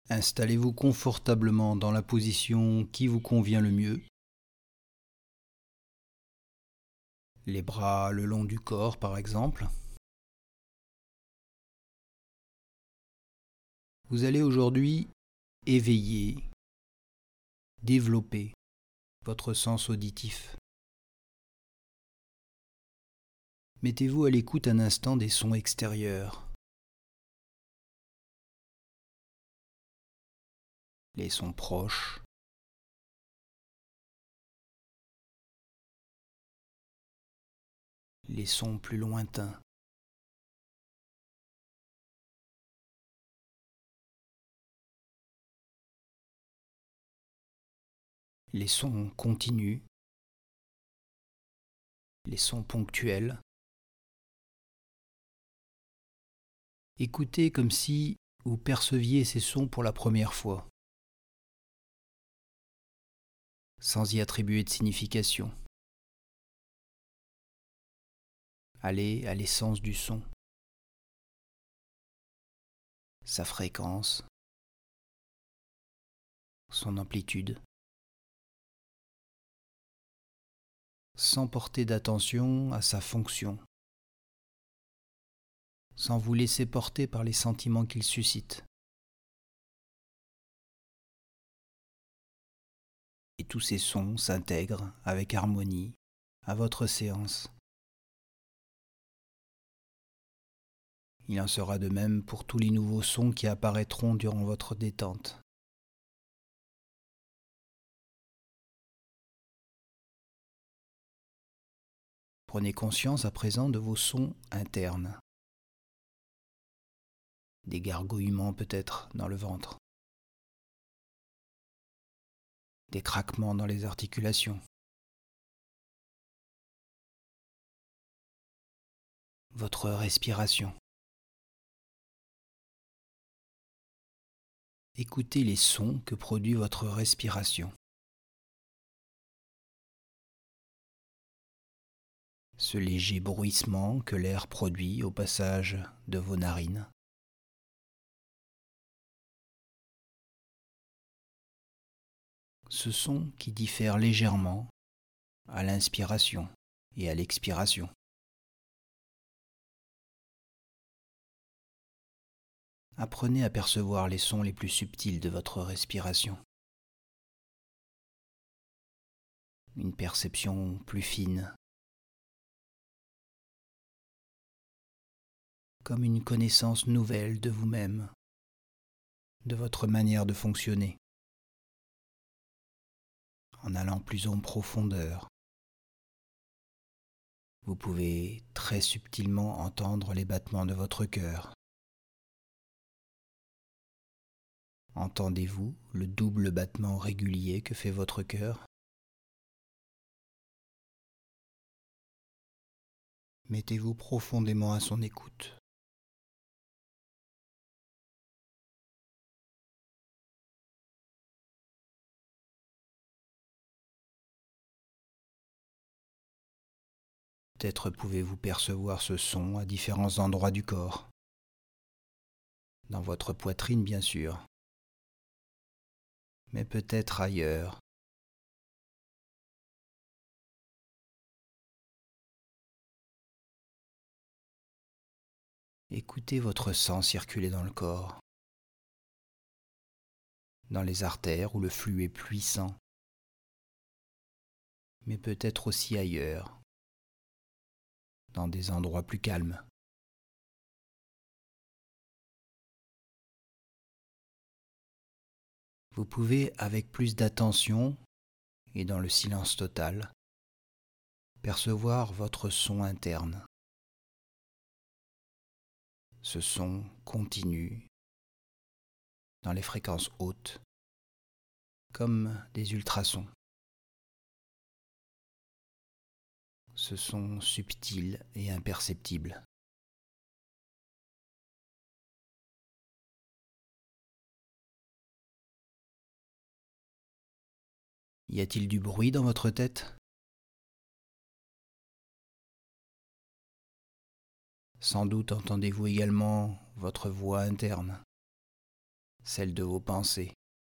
Installez-vous confortablement dans la position qui vous convient le mieux. Les bras le long du corps, par exemple. Vous allez aujourd'hui éveiller, développer votre sens auditif. Mettez-vous à l'écoute un instant des sons extérieurs. Les sons proches, les sons plus lointains. Les sons continus, les sons ponctuels. Écoutez comme si vous perceviez ces sons pour la première fois, sans y attribuer de signification. Allez à l'essence du son, sa fréquence, son amplitude, sans porter d'attention à sa fonction, sans vous laisser porter par les sentiments qu'il suscite. Et tous ces sons s'intègrent avec harmonie à votre séance. Il en sera de même pour tous les nouveaux sons qui apparaîtront durant votre détente. Prenez conscience à présent de vos sons internes. Des gargouillements peut-être dans le ventre. Des craquements dans les articulations. Votre respiration. Écoutez les sons que produit votre respiration. Ce léger bruissement que l'air produit au passage de vos narines. Ce son qui diffère légèrement à l'inspiration et à l'expiration. Apprenez à percevoir les sons les plus subtils de votre respiration. Une perception plus fine, comme une connaissance nouvelle de vous-même, de votre manière de fonctionner, en allant plus en profondeur. Vous pouvez très subtilement entendre les battements de votre cœur. Entendez-vous le double battement régulier que fait votre cœur ? Mettez-vous profondément à son écoute. Peut-être pouvez-vous percevoir ce son à différents endroits du corps. Dans votre poitrine, bien sûr, mais peut-être ailleurs. Écoutez votre sang circuler dans le corps, dans les artères où le flux est puissant, mais peut-être aussi ailleurs, dans des endroits plus calmes. Vous pouvez, avec plus d'attention et dans le silence total, percevoir votre son interne. Ce son continue dans les fréquences hautes, comme des ultrasons. Ce son subtil et imperceptible. Y a-t-il du bruit dans votre tête ? Sans doute entendez-vous également votre voix interne, celle de vos pensées.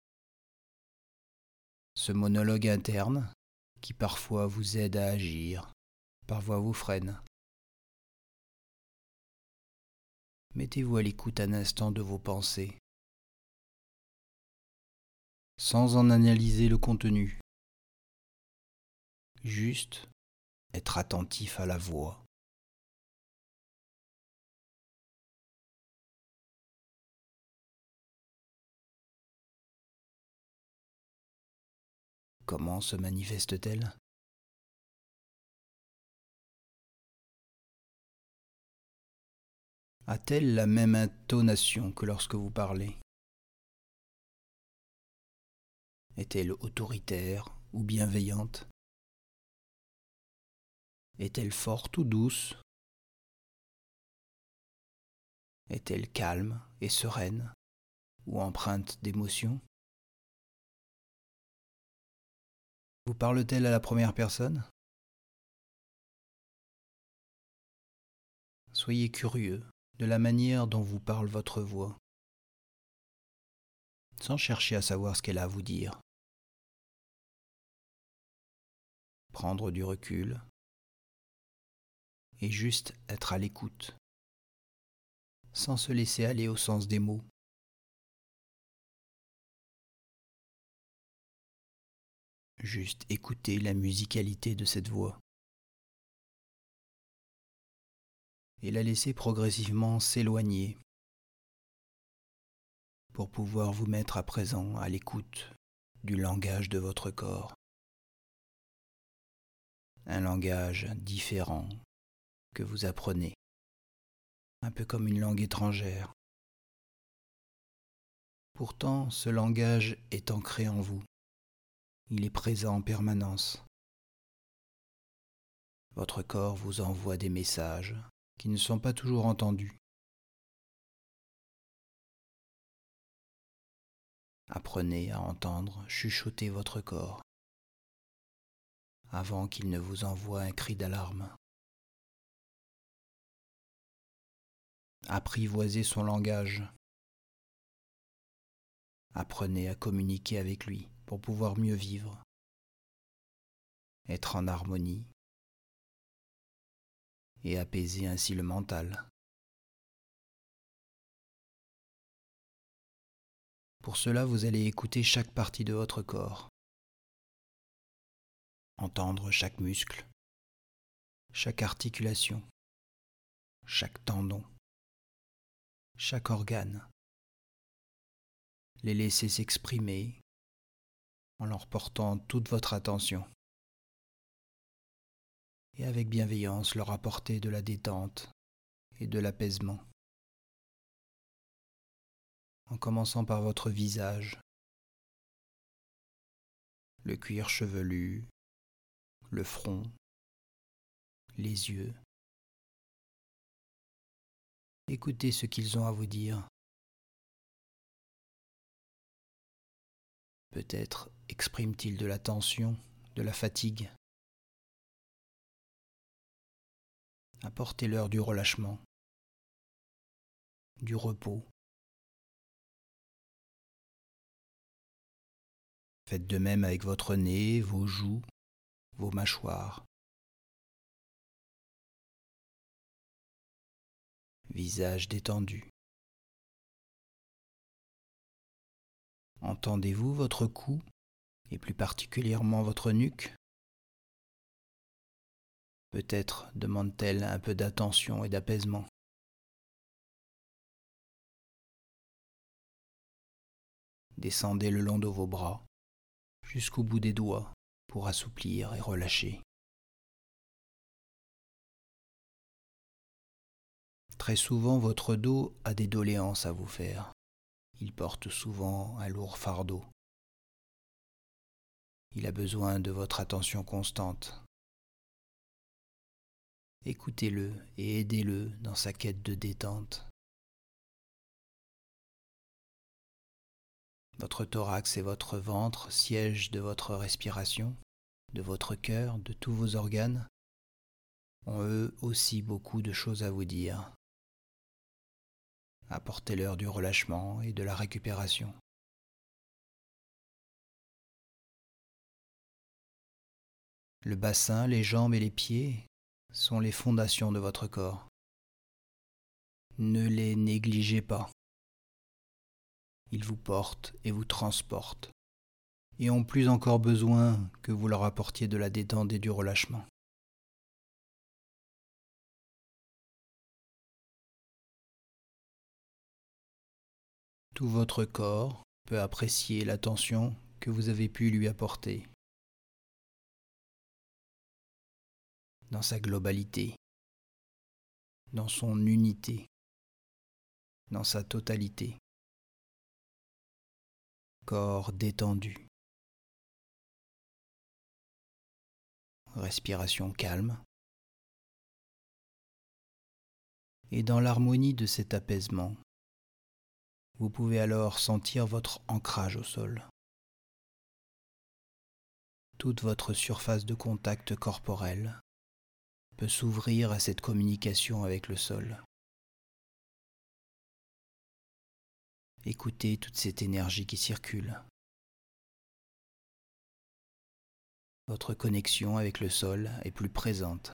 Ce monologue interne qui parfois vous aide à agir, parfois vous freine. Mettez-vous à l'écoute un instant de vos pensées, sans en analyser le contenu, juste être attentif à la voix. Comment se manifeste-t-elle ? A-t-elle la même intonation que lorsque vous parlez ? Est-elle autoritaire ou bienveillante ? Est-elle forte ou douce ? Est-elle calme et sereine ou empreinte d'émotion ? Vous parle-t-elle à la première personne ? Soyez curieux de la manière dont vous parle votre voix, sans chercher à savoir ce qu'elle a à vous dire. Prendre du recul et juste être à l'écoute, sans se laisser aller au sens des mots. Juste écouter la musicalité de cette voix et la laisser progressivement s'éloigner pour pouvoir vous mettre à présent à l'écoute du langage de votre corps. Un langage différent que vous apprenez, un peu comme une langue étrangère. Pourtant, ce langage est ancré en vous. Il est présent en permanence. Votre corps vous envoie des messages qui ne sont pas toujours entendus. Apprenez à entendre chuchoter votre corps avant qu'il ne vous envoie un cri d'alarme. Apprivoisez son langage. Apprenez à communiquer avec lui pour pouvoir mieux vivre, être en harmonie et apaiser ainsi le mental. Pour cela, vous allez écouter chaque partie de votre corps, entendre chaque muscle, chaque articulation, chaque tendon, chaque organe, les laisser s'exprimer en leur portant toute votre attention et avec bienveillance leur apporter de la détente et de l'apaisement. En commençant par votre visage, le cuir chevelu, le front, les yeux. Écoutez ce qu'ils ont à vous dire. Peut-être expriment-ils de la tension, de la fatigue. Apportez-leur du relâchement, du repos. Faites de même avec votre nez, vos joues, vos mâchoires. Visage détendu. Entendez-vous votre cou et plus particulièrement votre nuque ? Peut-être demande-t-elle un peu d'attention et d'apaisement. Descendez le long de vos bras, jusqu'au bout des doigts, pour assouplir et relâcher. Très souvent, votre dos a des doléances à vous faire. Il porte souvent un lourd fardeau. Il a besoin de votre attention constante. Écoutez-le et aidez-le dans sa quête de détente. Votre thorax et votre ventre, siège de votre respiration, de votre cœur, de tous vos organes, ont eux aussi beaucoup de choses à vous dire. Apportez-leur du relâchement et de la récupération. Le bassin, les jambes et les pieds sont les fondations de votre corps. Ne les négligez pas. Ils vous portent et vous transportent, et ont plus encore besoin que vous leur apportiez de la détente et du relâchement. Tout votre corps peut apprécier l'attention que vous avez pu lui apporter dans sa globalité, dans son unité, dans sa totalité. Corps détendu, respiration calme, et dans l'harmonie de cet apaisement, vous pouvez alors sentir votre ancrage au sol. Toute votre surface de contact corporel peut s'ouvrir à cette communication avec le sol. Écoutez toute cette énergie qui circule. Votre connexion avec le sol est plus présente.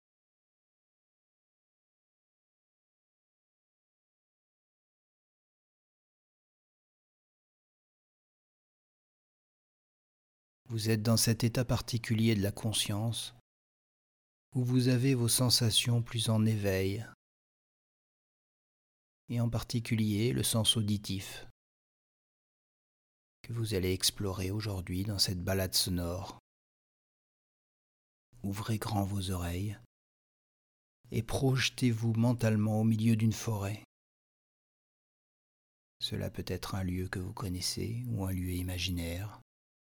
Vous êtes dans cet état particulier de la conscience où vous avez vos sensations plus en éveil, et en particulier le sens auditif que vous allez explorer aujourd'hui dans cette balade sonore. Ouvrez grand vos oreilles et projetez-vous mentalement au milieu d'une forêt. Cela peut être un lieu que vous connaissez ou un lieu imaginaire.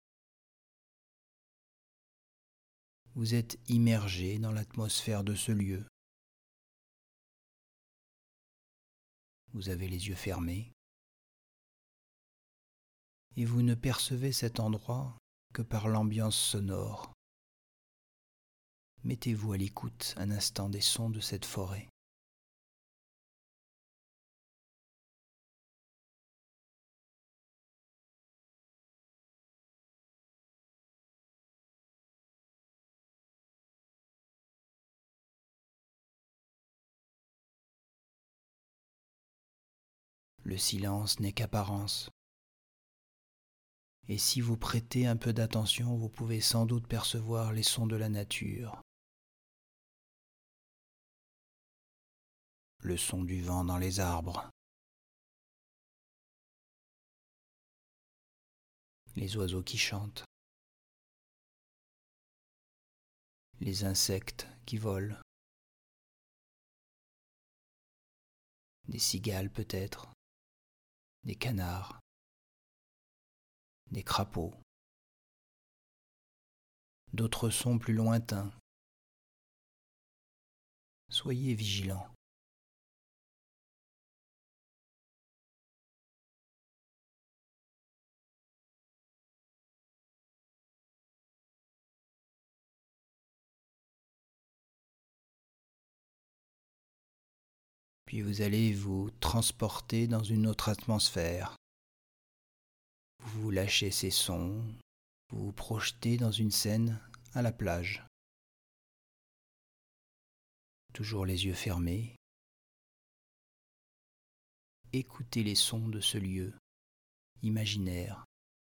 Vous êtes immergé dans l'atmosphère de ce lieu. Vous avez les yeux fermés et vous ne percevez cet endroit que par l'ambiance sonore. Mettez-vous à l'écoute un instant des sons de cette forêt. Le silence n'est qu'apparence. Et si vous prêtez un peu d'attention, vous pouvez sans doute percevoir les sons de la nature. Le son du vent dans les arbres. Les oiseaux qui chantent. Les insectes qui volent. Des cigales peut-être. Des canards. Des crapauds. D'autres sons plus lointains. Soyez vigilants. Puis vous allez vous transporter dans une autre atmosphère. Vous lâchez ces sons, vous vous projetez dans une scène à la plage. Toujours les yeux fermés. Écoutez les sons de ce lieu imaginaire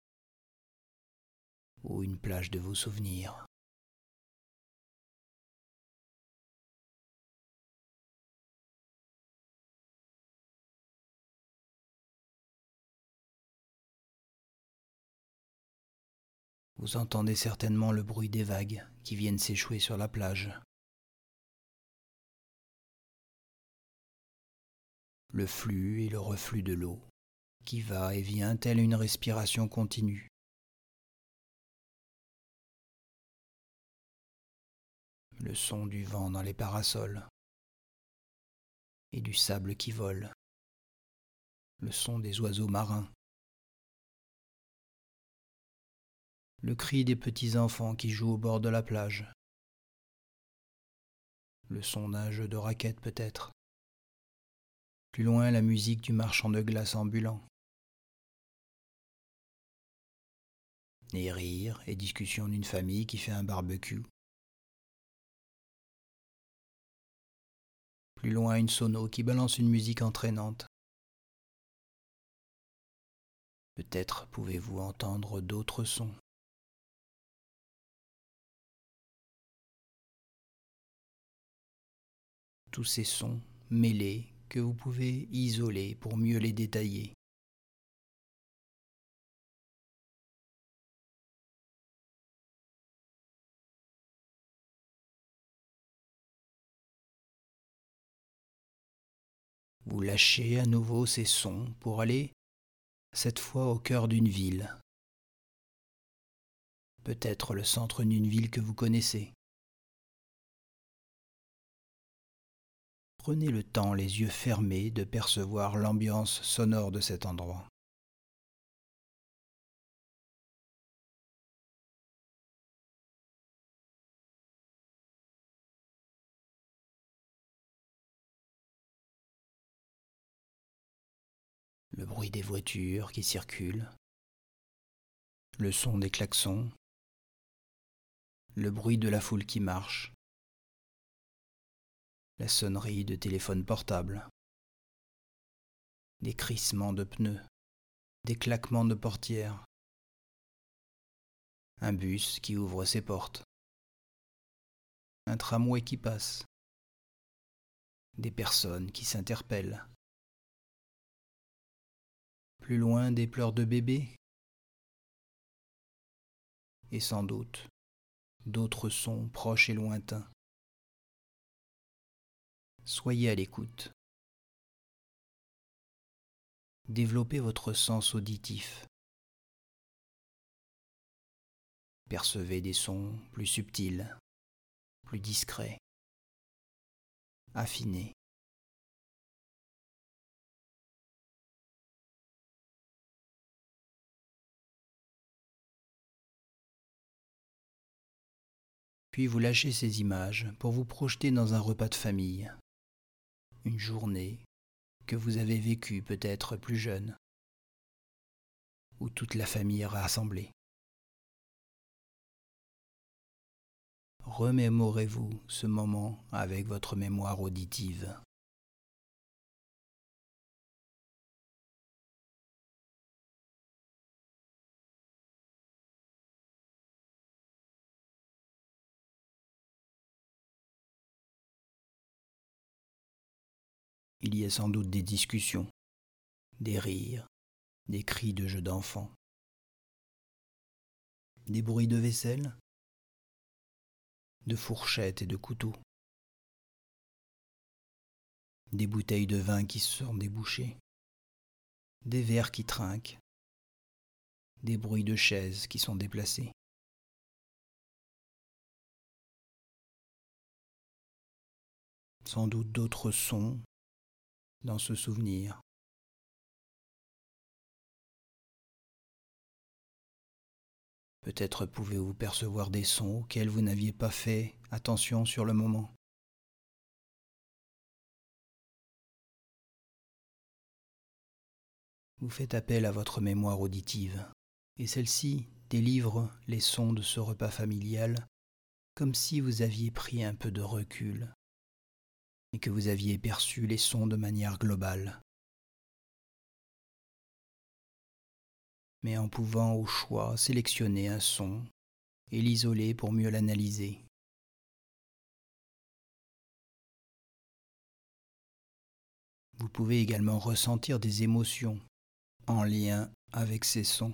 ou une plage de vos souvenirs. Vous entendez certainement le bruit des vagues qui viennent s'échouer sur la plage. Le flux et le reflux de l'eau qui va et vient telle une respiration continue. Le son du vent dans les parasols et du sable qui vole. Le son des oiseaux marins. Le cri des petits enfants qui jouent au bord de la plage. Le son d'un jeu de raquettes peut-être. Plus loin, la musique du marchand de glace ambulant. Les rires et discussions d'une famille qui fait un barbecue. Plus loin, une sono qui balance une musique entraînante. Peut-être pouvez-vous entendre d'autres sons. Tous ces sons mêlés que vous pouvez isoler pour mieux les détailler. Vous lâchez à nouveau ces sons pour aller, cette fois, au cœur d'une ville. Peut-être le centre d'une ville que vous connaissez. Prenez le temps, les yeux fermés, de percevoir l'ambiance sonore de cet endroit. Le bruit des voitures qui circulent, le son des klaxons, le bruit de la foule qui marche, la sonnerie de téléphone portable, des crissements de pneus, des claquements de portières, un bus qui ouvre ses portes, un tramway qui passe, des personnes qui s'interpellent. Plus loin, des pleurs de bébés et sans doute d'autres sons proches et lointains. Soyez à l'écoute. Développez votre sens auditif. Percevez des sons plus subtils, plus discrets, affinés. Puis vous lâchez ces images pour vous projeter dans un repas de famille, une journée que vous avez vécue peut-être plus jeune, où toute la famille est rassemblée. Remémorez-vous ce moment avec votre mémoire auditive. Il y a sans doute des discussions, des rires, des cris de jeux d'enfants, des bruits de vaisselle, de fourchettes et de couteaux, des bouteilles de vin qui se sont débouchées, des verres qui trinquent, des bruits de chaises qui sont déplacées. Sans doute d'autres sons dans ce souvenir. Peut-être pouvez-vous percevoir des sons auxquels vous n'aviez pas fait attention sur le moment. Vous faites appel à votre mémoire auditive, et celle-ci délivre les sons de ce repas familial comme si vous aviez pris un peu de recul et que vous aviez perçu les sons de manière globale, mais en pouvant au choix sélectionner un son et l'isoler pour mieux l'analyser. Vous pouvez également ressentir des émotions en lien avec ces sons.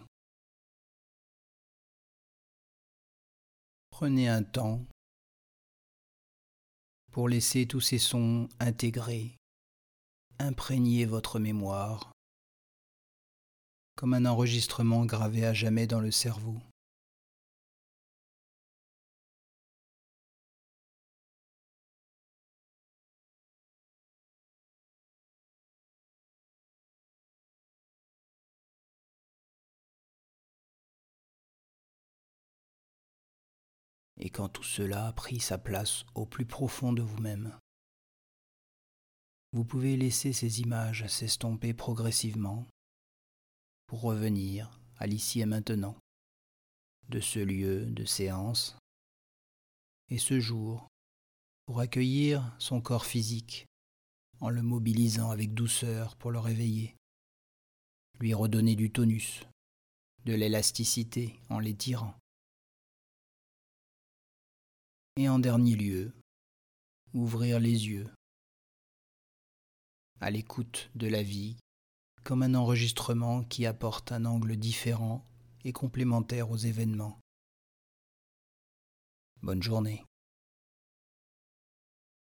Prenez un temps pour laisser tous ces sons intégrer, imprégner votre mémoire, comme un enregistrement gravé à jamais dans le cerveau. Et quand tout cela a pris sa place au plus profond de vous-même, vous pouvez laisser ces images s'estomper progressivement pour revenir à l'ici et maintenant de ce lieu de séance et ce jour pour accueillir son corps physique en le mobilisant avec douceur pour le réveiller, lui redonner du tonus, de l'élasticité en l'étirant. Et en dernier lieu, ouvrir les yeux à l'écoute de la vie comme un enregistrement qui apporte un angle différent et complémentaire aux événements. Bonne journée.